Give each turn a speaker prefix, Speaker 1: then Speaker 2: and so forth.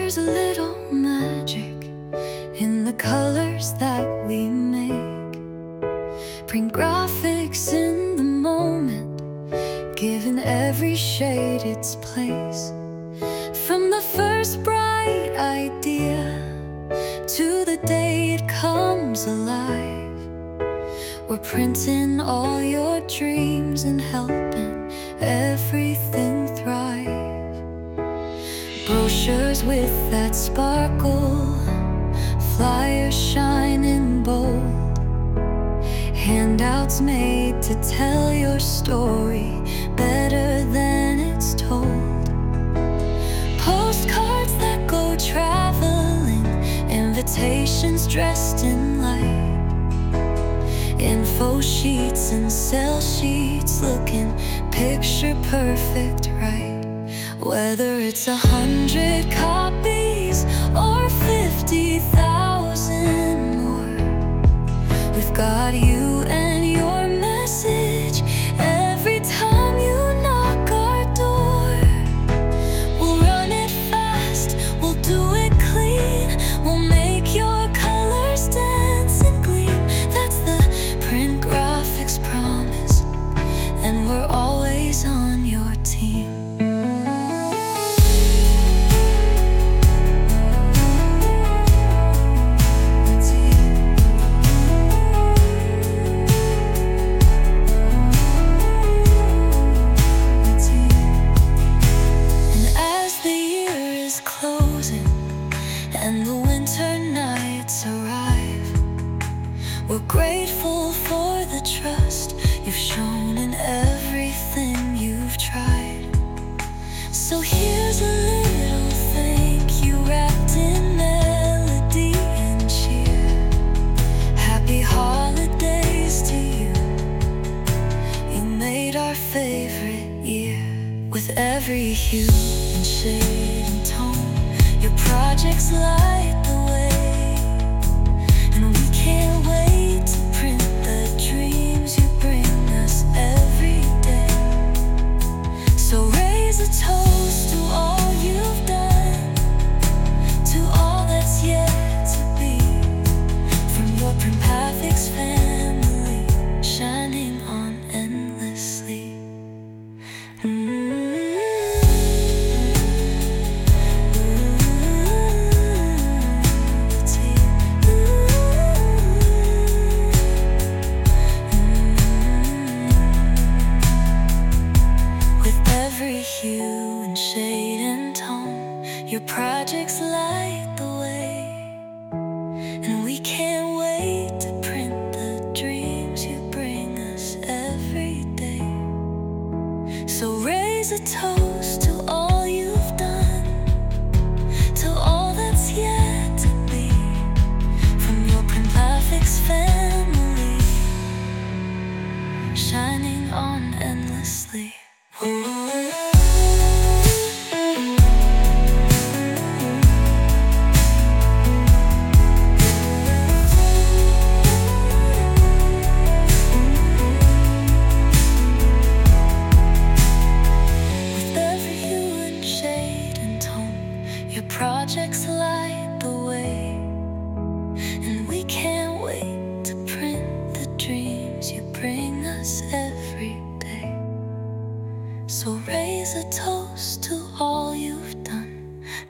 Speaker 1: There's a little magic in the colors that we make. Bring graphics in the moment, giving every shade its place. From the first bright idea to the day it comes alive, we're printing all your dreams and helping everything thrive. Brochures with that sparkle, flyers shining bold, handouts made to tell your story better than it's told. Postcards that go traveling, invitations dressed in light, info sheets and sell sheets looking picture perfect right. Whether it's 100 copies or 50,000 more, we've got you and your message every time you knock our door. We'll run it fast, we'll do it clean, we'll make your colors dance and gleam. That's the Print Graphics promise, and we're always on your team. And the winter nights arrive, we're grateful for the trust you've shown in everything you've tried. So here's a little thank you wrapped in melody and cheer. Happy holidays to you, you made our favorite year. With every hue and shade and tone, your projects light the way, and we can't wait to print the dreams you bring us every day. So raise a toast to all you've done, to all that's yet to be, from your Print Graphics family, shining on endlessly. Hue and shade and tone, your projects light the way, and we can't wait to print the dreams you bring us every day. So raise a toast to all you've done, to all that's yet to be, from your Print Graphics family, shining on endlessly. Your projects light the way, and we can't